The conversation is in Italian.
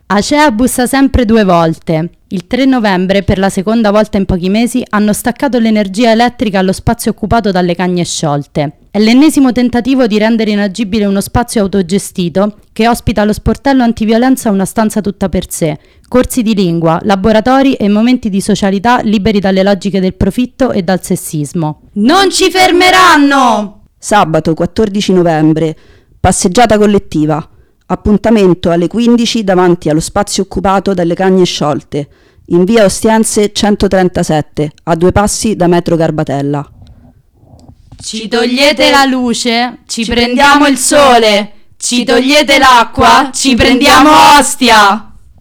Acea bussa sempre 2 volte. Il 3 novembre, per la seconda volta in pochi mesi, hanno staccato l'energia elettrica allo spazio occupato dalle cagne sciolte. È l'ennesimo tentativo di rendere inagibile uno spazio autogestito che ospita lo sportello antiviolenza una stanza tutta per sé, corsi di lingua, laboratori e momenti di socialità liberi dalle logiche del profitto e dal sessismo. Non ci fermeranno! Sabato 14 novembre, passeggiata collettiva. Appuntamento alle 15 davanti allo spazio occupato dalle cagne sciolte, in via Ostiense 137, a 2 passi da metro Garbatella. Ci togliete la luce, ci prendiamo il sole. Ci togliete l'acqua, ci prendiamo Ostia.